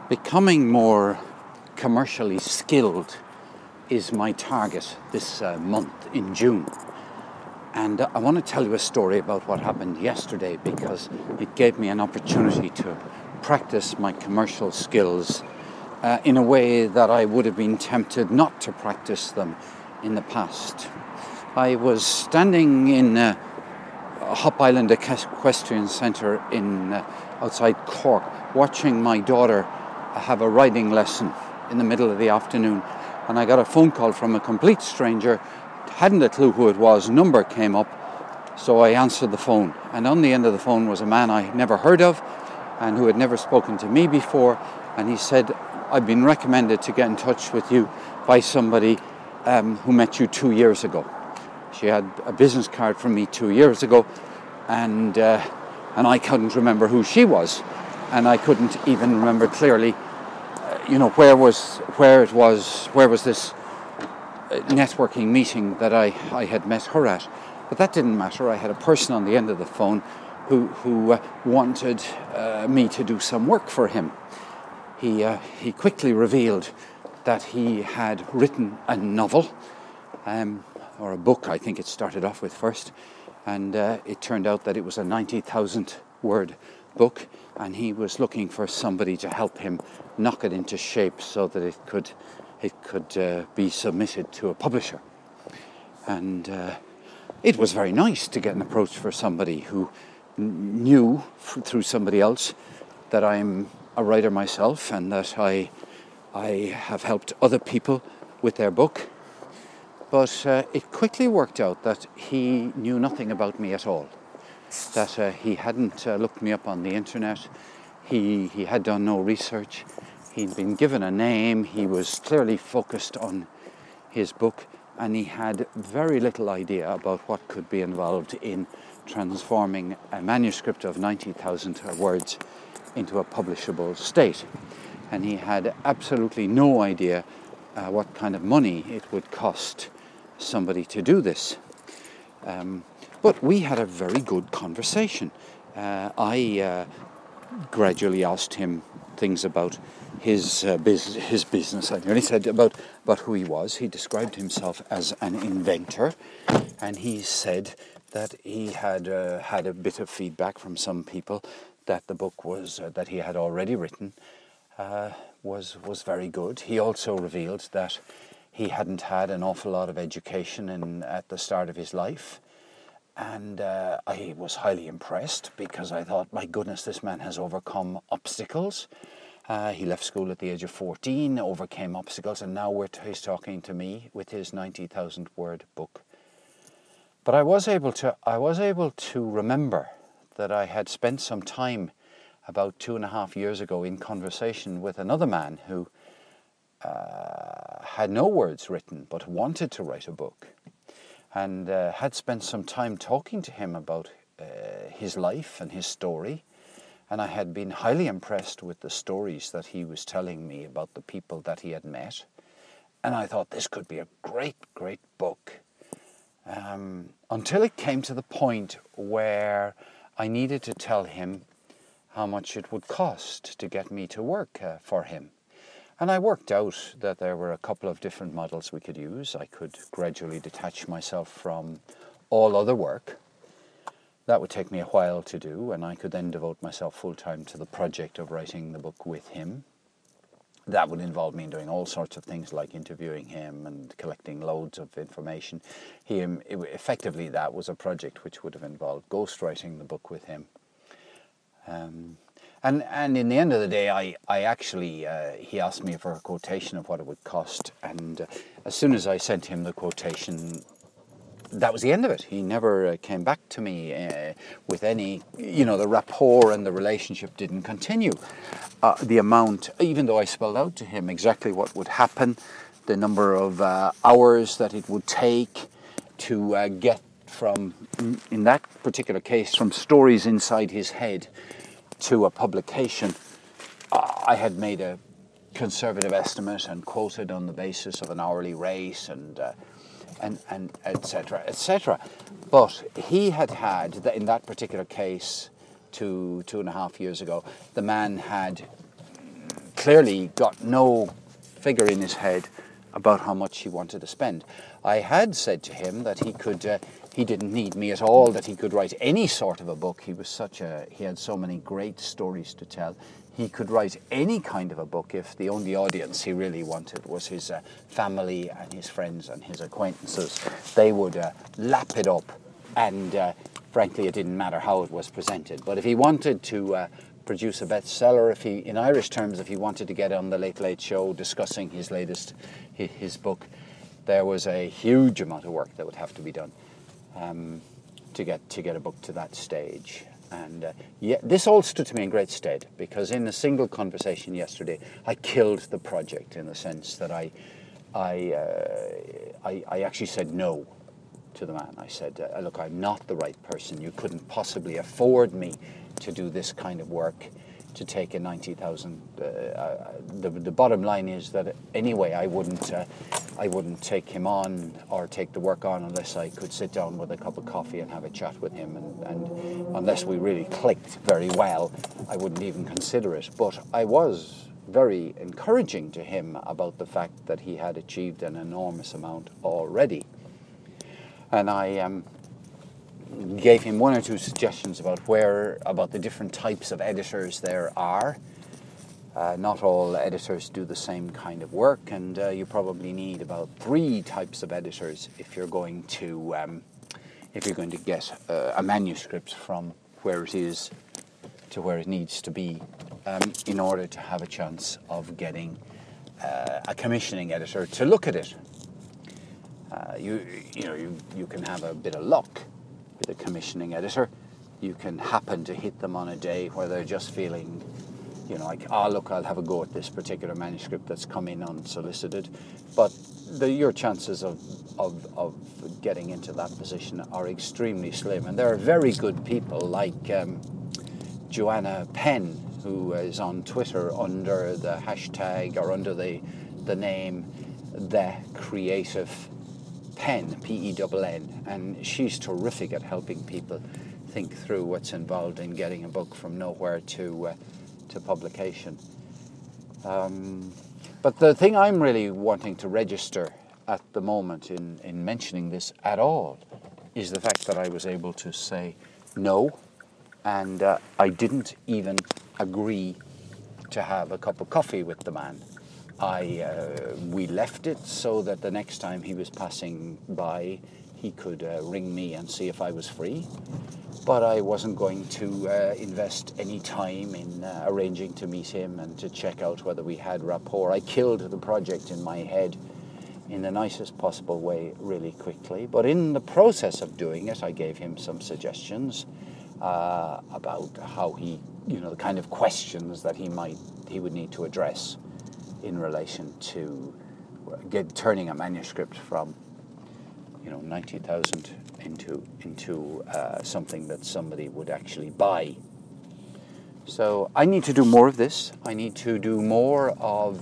Becoming more commercially skilled is my target this month in June. And I want to tell you a story about what happened yesterday because it gave me an opportunity to practice my commercial skills in a way that I would have been tempted not to practice them in the past. I was standing in Hop Island Equestrian Centre outside Cork, watching my daughter have a riding lesson in the middle of the afternoon, and I got a phone call from a complete stranger. Hadn't a clue who it was. Number came up, so I answered the phone, and on the end of the phone was a man I never heard of and who had never spoken to me before, and he said, "I've been recommended to get in touch with you by somebody who met you 2 years ago." She had a business card from me 2 years ago, and I couldn't remember who she was, and I couldn't even remember clearly, where was this networking meeting that I had met her at. But that didn't matter. I had a person on the end of the phone who wanted me to do some work for him. He quickly revealed that he had written a novel, or a book, I think it started off with first, and it turned out that it was a 90,000 word book, and he was looking for somebody to help him knock it into shape so that it could be submitted to a publisher. And it was very nice to get an approach for somebody who knew through somebody else that I'm a writer myself and that I have helped other people with their book. But it quickly worked out that he knew nothing about me at all, that he hadn't looked me up on the internet, he had done no research, he'd been given a name, he was clearly focused on his book, and he had very little idea about what could be involved in transforming a manuscript of 90,000 words into a publishable state. And he had absolutely no idea what kind of money it would cost somebody to do this. But we had a very good conversation. I gradually asked him things about his business. I nearly said about who he was. He described himself as an inventor, and he said that he had had a bit of feedback from some people that the book was that he had already written was very good. He also revealed that he hadn't had an awful lot of education at the start of his life. And I was highly impressed because I thought, my goodness, this man has overcome obstacles. He left school at the age of 14, overcame obstacles, and now he's talking to me with his 90,000 word book. But I was able to remember that I had spent some time about 2.5 years ago in conversation with another man who had no words written but wanted to write a book, and had spent some time talking to him about his life and his story. And I had been highly impressed with the stories that he was telling me about the people that he had met. And I thought this could be a great, great book. Until it came to the point where I needed to tell him how much it would cost to get me to work for him. And I worked out that there were a couple of different models we could use. I could gradually detach myself from all other work. That would take me a while to do, and I could then devote myself full-time to the project of writing the book with him. That would involve me doing all sorts of things like interviewing him and collecting loads of information. Effectively, that was a project which would have involved ghostwriting the book with him. And in the end of the day, I actually, he asked me for a quotation of what it would cost, and as soon as I sent him the quotation, that was the end of it. He never came back to me with any, the rapport and the relationship didn't continue. The amount, even though I spelled out to him exactly what would happen, the number of hours that it would take to get from, in that particular case, from stories inside his head to a publication, I had made a conservative estimate and quoted on the basis of an hourly rate and etc., etc. But he had in that particular case, 2.5 years ago, the man had clearly got no figure in his head about how much he wanted to spend. I had said to him that he didn't need me at all, that he could write any sort of a book. He had so many great stories to tell. He could write any kind of a book if the only audience he really wanted was his family and his friends and his acquaintances. They would lap it up, and frankly, it didn't matter how it was presented. But if he wanted to produce a bestseller, in Irish terms, if he wanted to get on the Late Late Show discussing his book, there was a huge amount of work that would have to be done to get a book to that stage. And this all stood to me in great stead, because in a single conversation yesterday, I killed the project in the sense that I actually said no to the man. I said, look, I'm not the right person. You couldn't possibly afford me to do this kind of work, to take a 90,000. The bottom line is that anyway, I wouldn't take him on or take the work on unless I could sit down with a cup of coffee and have a chat with him, and unless we really clicked very well, I wouldn't even consider it. But I was very encouraging to him about the fact that he had achieved an enormous amount already. And I gave him one or two suggestions about the different types of editors there are. Not all editors do the same kind of work, and you probably need about 3 types of editors if you're going to get a manuscript from where it is to where it needs to be, in order to have a chance of getting a commissioning editor to look at it. You can have a bit of luck with a commissioning editor. You can happen to hit them on a day where they're just feeling, like, look, I'll have a go at this particular manuscript that's come in unsolicited. But your chances of getting into that position are extremely slim. And there are very good people like Joanna Penn, who is on Twitter under the hashtag or under the name The Creative Pen, Penn, and she's terrific at helping people think through what's involved in getting a book from nowhere to publication. But the thing I'm really wanting to register at the moment in mentioning this at all is the fact that I was able to say no, and I didn't even agree to have a cup of coffee with the man. We left it so that the next time he was passing by, he could ring me and see if I was free. But I wasn't going to invest any time in arranging to meet him and to check out whether we had rapport. I killed the project in my head in the nicest possible way really quickly. But in the process of doing it, I gave him some suggestions about how the kind of questions that he would need to address in relation to turning a manuscript from 90,000 into something that somebody would actually buy. So I need to do more of this. I need to do more of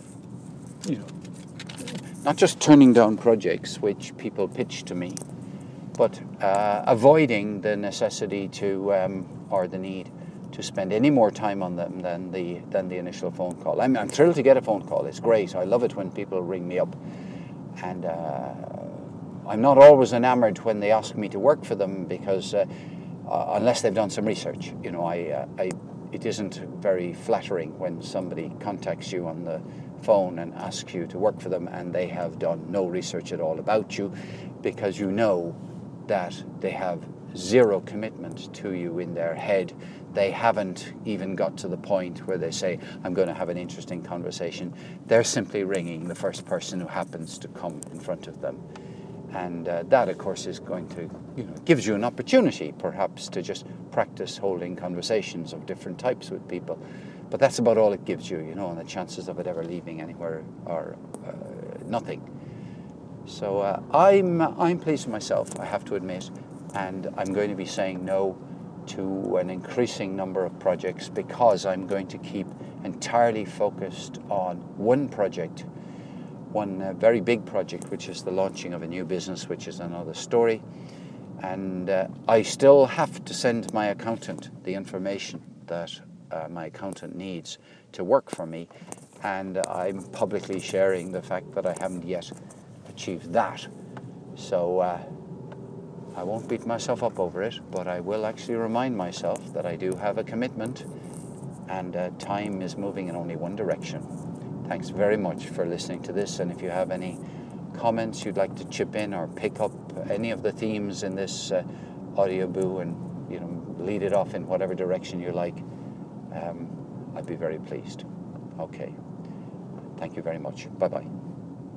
not just turning down projects which people pitch to me, but avoiding the necessity or the need to spend any more time on them than the initial phone call. I'm thrilled to get a phone call. It's great. I love it when people ring me up, and I'm not always enamored when they ask me to work for them, because unless they've done some research, it isn't very flattering when somebody contacts you on the phone and asks you to work for them and they have done no research at all about you, because you know that they have zero commitment to you in their head. They haven't even got to the point where they say, I'm going to have an interesting conversation. They're simply ringing the first person who happens to come in front of them. And that, of course, is going to, gives you an opportunity, perhaps, to just practice holding conversations of different types with people. But that's about all it gives you, and the chances of it ever leaving anywhere are nothing. So I'm pleased with myself, I have to admit, and I'm going to be saying no to an increasing number of projects, because I'm going to keep entirely focused on one project, one very big project, which is the launching of a new business, which is another story. And I still have to send my accountant the information that my accountant needs to work for me, and I'm publicly sharing the fact that I haven't yet achieved that. So I won't beat myself up over it, but I will actually remind myself that I do have a commitment, and time is moving in only one direction. Thanks very much for listening to this, and if you have any comments you'd like to chip in or pick up any of the themes in this audio boo and lead it off in whatever direction you like, I'd be very pleased. Okay. Thank you very much. Bye-bye.